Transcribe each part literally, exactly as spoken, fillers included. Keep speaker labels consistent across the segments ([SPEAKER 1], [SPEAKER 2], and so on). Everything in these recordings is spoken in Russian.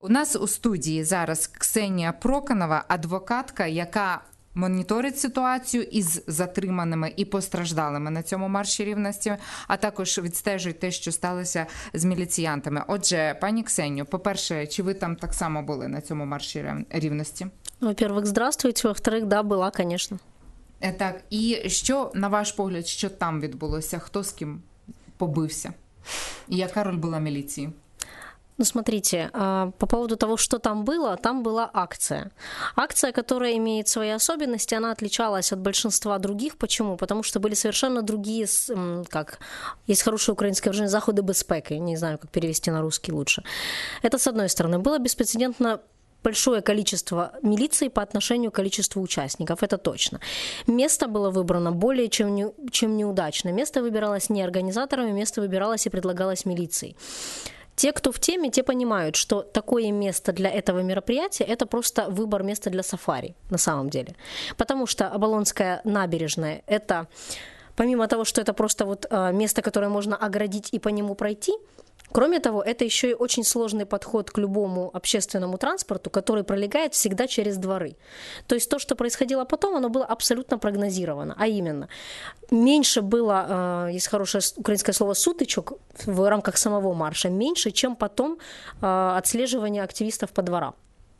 [SPEAKER 1] У нас у студії зараз Ксенія Проканова, адвокатка, яка моніторить ситуацію із затриманими і постраждалими на цьому марші рівності, а також відстежує те, що сталося з міліціянтами. Отже, пані Ксенію, по-перше, чи ви там так само були на цьому марші рівності?
[SPEAKER 2] Во-первых, здравствуйте. Во-вторых, да, була, конечно.
[SPEAKER 1] Так, і що, на ваш погляд, що там відбулося? Хто з ким побився? І яка роль була міліції?
[SPEAKER 2] Ну, смотрите, по поводу того, что там было, там была акция. Акция, которая имеет свои особенности, она отличалась от большинства других. Почему? Потому что были совершенно другие, как, есть хорошее украинское выражение, заходы безпеки, не знаю, как перевести на русский лучше. Это с одной стороны. Было беспрецедентно большое количество милиции по отношению к количеству участников, это точно. Место было выбрано более чем, не, чем неудачно. Место выбиралось не организаторами, место выбиралось и предлагалось милицией. Те, кто в теме, те понимают, что такое место для этого мероприятия – это просто выбор места для сафари на самом деле. Потому что Оболонская набережная – это, помимо того, что это просто вот место, которое можно оградить и по нему пройти, кроме того, это еще и очень сложный подход к любому общественному транспорту, который пролегает всегда через дворы. То есть то, что происходило потом, оно было абсолютно прогнозировано. А именно, меньше было, есть хорошее украинское слово «сутычок» в рамках самого марша, меньше, чем потом отслеживание активистов по дворам.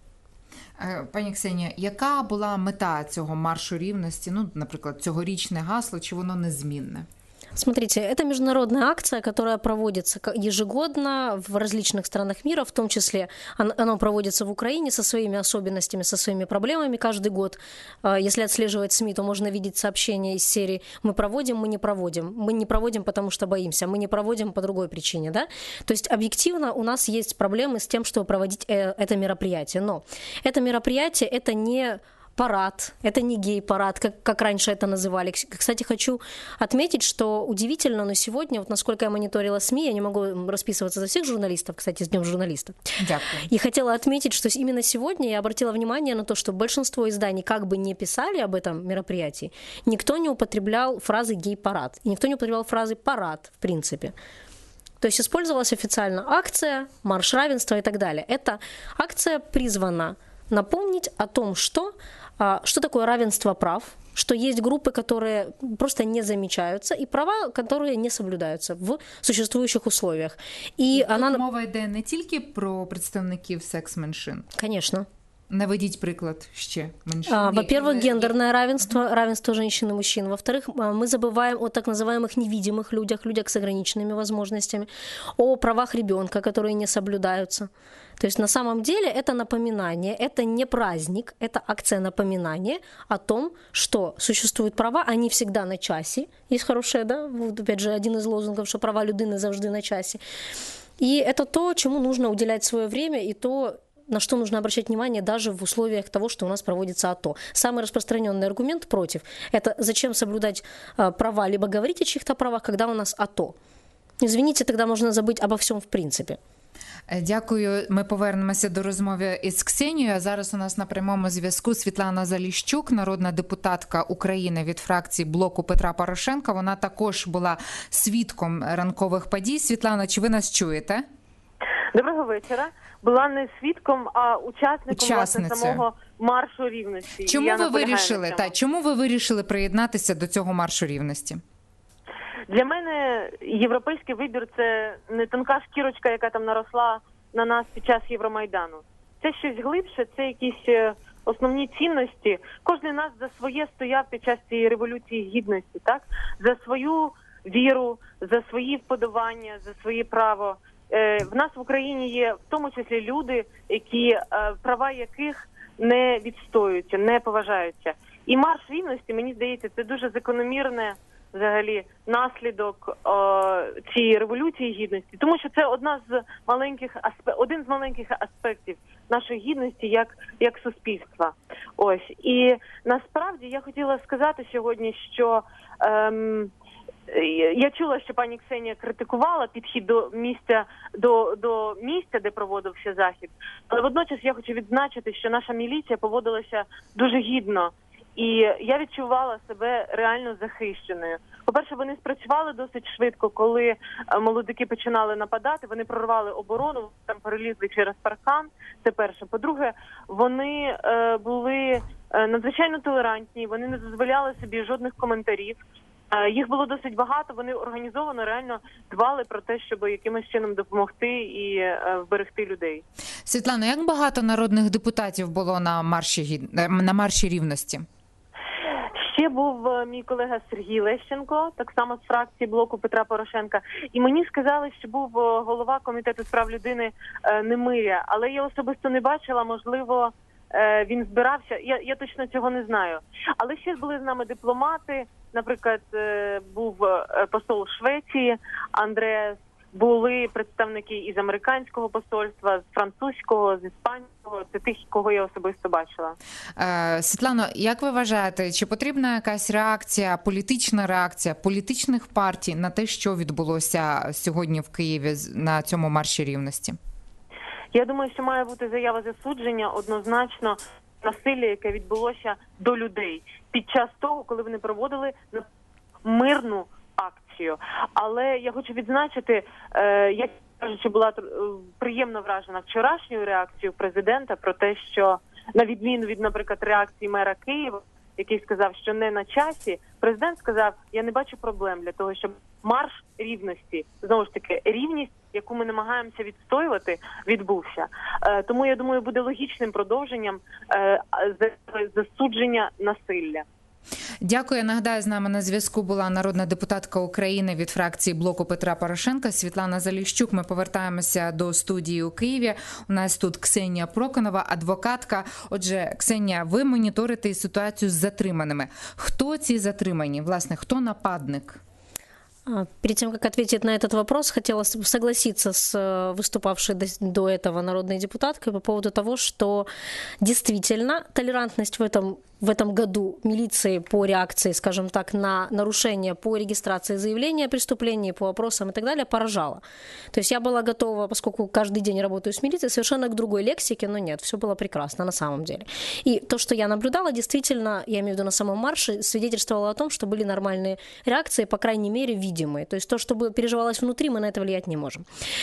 [SPEAKER 1] Пані Ксенія, яка була мета цього маршу рівності? Ну, наприклад, цьогорічне гасло, чи воно незмінне?
[SPEAKER 2] Смотрите, это международная акция, которая проводится ежегодно в различных странах мира, в том числе она проводится в Украине со своими особенностями, со своими проблемами каждый год. Если отслеживать СМИ, то можно видеть сообщения из серии «Мы проводим, мы не проводим». Мы не проводим, потому что боимся, мы не проводим по другой причине. Да? То есть объективно у нас есть проблемы с тем, чтобы проводить это мероприятие. Но это мероприятие – это не парад, это не гей-парад, как, как раньше это называли. Кстати, хочу отметить, что удивительно, но сегодня, вот насколько я мониторила СМИ, я не могу расписываться за всех журналистов, кстати, с Днем журналиста.
[SPEAKER 1] Дякую.
[SPEAKER 2] И хотела отметить, что именно сегодня я обратила внимание на то, что большинство изданий как бы не писали об этом мероприятии, никто не употреблял фразы гей-парад, и никто не употреблял фразы парад, в принципе. То есть использовалась официально акция, марш равенства и так далее. Эта акция призвана напомнить о том, что, что такое равенство прав, что есть группы, которые просто не замечаются, и права, которые не соблюдаються в существующих условиях. І
[SPEAKER 1] Тут
[SPEAKER 2] вона...
[SPEAKER 1] мова йде не тільки про представників секс-меншин.
[SPEAKER 2] Конечно.
[SPEAKER 1] Наведите приклад ще меньшин.
[SPEAKER 2] А, во-первых, гендерное равенство, равенство женщин и мужчин. Во-вторых, мы забываем о так называемых невидимых людях, людях с ограниченными возможностями, о правах ребенка, которые не соблюдаются. То есть на самом деле это напоминание, это не праздник, это акция напоминания о том, что существуют права, они всегда на часі. Есть хорошее, да, вот опять же один из лозунгов, что права людини завжди на часі. И это то, чему нужно уделять свое время, и то, на что нужно обращать внимание даже в условиях того, что у нас проводится АТО. Самый распространенный аргумент против – это зачем соблюдать права, либо говорить о чьих-то правах, когда у нас АТО. Извините, тогда можно забыть обо всем в принципе.
[SPEAKER 1] Дякую. Ми повернемося до розмови із Ксенією. А зараз у нас на прямому зв'язку Світлана Заліщук, народна депутатка України від фракції Блоку Петра Порошенка. Вона також була свідком ранкових подій. Світлана, чи ви нас чуєте?
[SPEAKER 3] Доброго вечора. Була не свідком, а учасником власне, самого маршу рівності.
[SPEAKER 1] Чому Я ви вирішили, та, чому ви вирішили приєднатися до цього маршу рівності?
[SPEAKER 3] Для мене європейський вибір – це не тонка шкірочка, яка там наросла на нас під час Євромайдану. Це щось глибше, це якісь основні цінності. Кожен з нас за своє стояв під час цієї Революції Гідності, так? За свою віру, за свої вподобання, за своє право. В нас в Україні є в тому числі люди, які, права яких не відстоюються, не поважаються. І марш рівності, мені здається, це дуже закономірне взагалі наслідок о, цієї Революції Гідності, тому що це одна з маленьких один з маленьких аспектів нашої гідності як, як суспільства. Ось. І насправді я хотіла сказати сьогодні, що ем, я чула, що пані Ксенія критикувала підхід до місця, до, до місця, де проводився захід. Але водночас я хочу відзначити, що наша міліція поводилася дуже гідно. І я відчувала себе реально захищеною. По-перше, вони спрацювали досить швидко, коли молодики починали нападати, вони прорвали оборону, там перелізли через паркан, це перше. По-друге, вони е, були е, надзвичайно толерантні, вони не дозволяли собі жодних коментарів. Е, їх було досить багато, вони організовано реально дбали про те, щоб якимось чином допомогти і е, вберегти людей.
[SPEAKER 1] Світлано, як багато народних депутатів було на марші, на марші рівності?
[SPEAKER 3] Ще був мій колега Сергій Лещенко, так само з фракції блоку Петра Порошенка. І мені сказали, що був голова комітету з прав людини Немиря, але я особисто не бачила, можливо, він збирався. Я, я точно цього не знаю. Але ще були з нами дипломати, наприклад, був посол Швеції Андреас, були представники із американського посольства, з французького, з іспанського. Це тих, кого я особисто бачила.
[SPEAKER 1] Е, Світлано, як ви вважаєте, чи потрібна якась реакція, політична реакція політичних партій на те, що відбулося сьогодні в Києві на цьому марші рівності?
[SPEAKER 3] Я думаю, що має бути заява засудження однозначно насилля, яке відбулося до людей під час того, коли вони проводили мирну акцію. Але я хочу відзначити, е, як кажучи, була приємно вражена вчорашньою реакцією президента про те, що на відміну від, наприклад, реакції мера Києва, який сказав, що не на часі, президент сказав, я не бачу проблем для того, щоб марш рівності, знову ж таки, рівність, яку ми намагаємося відстоювати, відбувся. Е, тому, я думаю, буде логічним продовженням е, засудження насилля.
[SPEAKER 1] Дякую. Я нагадаю, з нами на зв'язку була народна депутатка України від фракції блоку Петра Порошенка Світлана Заліщук. Ми повертаємося до студії у Києві. У нас тут Ксенія Проконова, адвокатка. Отже, Ксенія, ви моніторите ситуацію з затриманими. Хто ці затримані? Власне, хто нападник?
[SPEAKER 2] Перед тем, как ответить на этот вопрос, хотела согласиться с выступавшей до этого народной депутаткой по поводу того, что действительно толерантность в этом в этом году милиции по реакции, скажем так, на нарушение по регистрации заявления о преступлении, по вопросам и так далее, поражала. То есть я была готова, поскольку каждый день работаю с милицией, совершенно к другой лексике, но нет, все было прекрасно на самом деле. И то, что я наблюдала, действительно, я имею в виду на самом марше, свидетельствовало о том, что были нормальные реакции, по крайней мере, видимые. То есть то, что переживалось внутри, мы на это влиять не можем.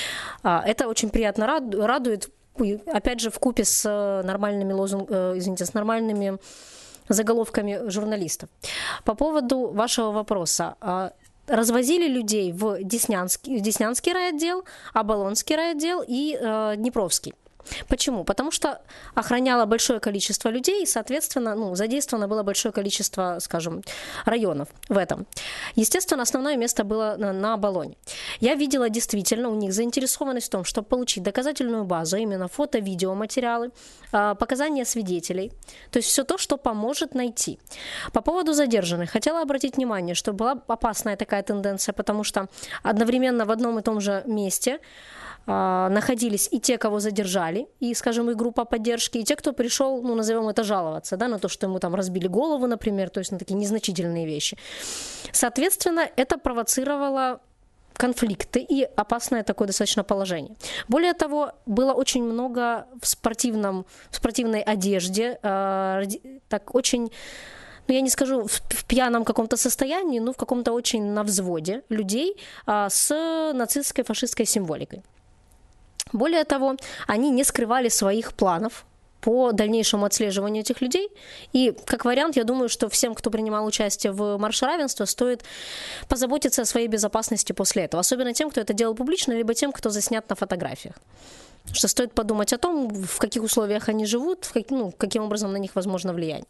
[SPEAKER 2] Это очень приятно радует, опять же, вкупе с нормальными лозунгами, извините, с нормальными заголовками журналистов. По поводу вашего вопроса. Развозили людей в Деснянский, Деснянский райотдел, Оболонский райотдел и э, Днепровский. Почему? Потому что охраняло большое количество людей, и, соответственно, ну, задействовано было большое количество, скажем, районов в этом. Естественно, основное место было на, на Оболоне. Я видела действительно у них заинтересованность в том, чтобы получить доказательную базу, именно фото, видео, материалы, показания свидетелей, то есть все то, что поможет найти. По поводу задержанных, хотела обратить внимание, что была опасная такая тенденция, потому что одновременно в одном и том же месте находились и те, кого задержали, и, скажем, и группа поддержки, и те, кто пришел, ну, назовем это, жаловаться, да, на то, что ему там разбили голову, например, то есть на такие незначительные вещи. Соответственно, это провоцировало конфликты и опасное такое достаточно положение. Более того, было очень много в спортивном, в спортивной одежде, э, так очень... ну, я не скажу в пьяном каком-то состоянии, но в каком-то очень на взводе людей а, с нацистской, фашистской символикой. Более того, они не скрывали своих планов по дальнейшему отслеживанию этих людей. И, как вариант, я думаю, что всем, кто принимал участие в марше равенства, стоит позаботиться о своей безопасности после этого. Особенно тем, кто это делал публично, либо тем, кто заснят на фотографиях. Что стоит подумать о том, в каких условиях они живут, в как, ну, каким образом на них возможно влияние.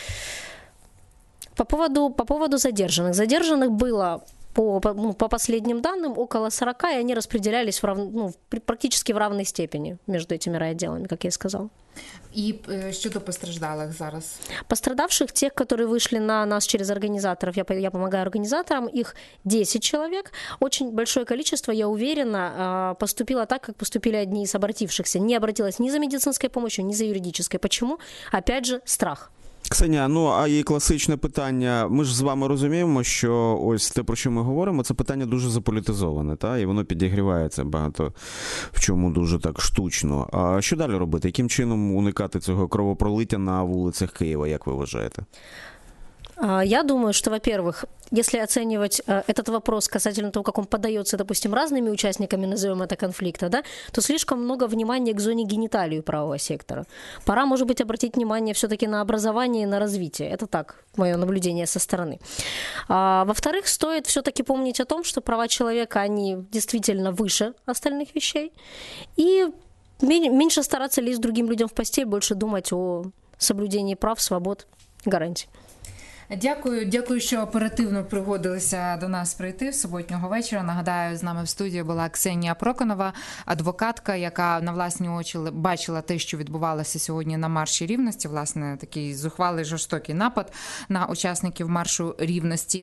[SPEAKER 2] По поводу, по поводу задержанных. Задержанных было, по, по, ну, по последним данным, около сорока, и они распределялись в рав, ну, практически в равной степени между этими райотделами, как я и сказала.
[SPEAKER 1] И щодо постраждалых зараз?
[SPEAKER 2] Пострадавших, тех, которые вышли на нас через организаторов, я, я помогаю организаторам, их десять человек. Очень большое количество, я уверена, поступило так, как поступили одни из обратившихся. Не обратилась ни за медицинской помощью, ни за юридической. Почему? Опять же, страх.
[SPEAKER 4] Ксенія, ну а і класичне питання. Ми ж з вами розуміємо, що ось те, про що ми говоримо, це питання дуже заполітизоване, та? І воно підігрівається багато в чому дуже так штучно. А що далі робити? Яким чином уникати цього кровопролиття на вулицях Києва, як ви вважаєте?
[SPEAKER 2] Я думаю, что, во-первых, если оценивать этот вопрос касательно того, как он подается, допустим, разными участниками, назовем это, конфликта, да, то слишком много внимания к зоне гениталии правого сектора. Пора, может быть, обратить внимание все-таки на образование и на развитие. Это так, мое наблюдение со стороны. А, во-вторых, стоит все-таки помнить о том, что права человека, они действительно выше остальных вещей. И меньше стараться лезть другим людям в постель, больше думать о соблюдении прав, свобод, гарантий.
[SPEAKER 1] Дякую, дякую, що оперативно пригодилися до нас прийти в суботнього вечора. Нагадаю, з нами в студії була Ксенія Проконова, адвокатка, яка на власні очі бачила те, що відбувалося сьогодні на марші рівності, власне, такий зухвалий жорстокий напад на учасників маршу рівності.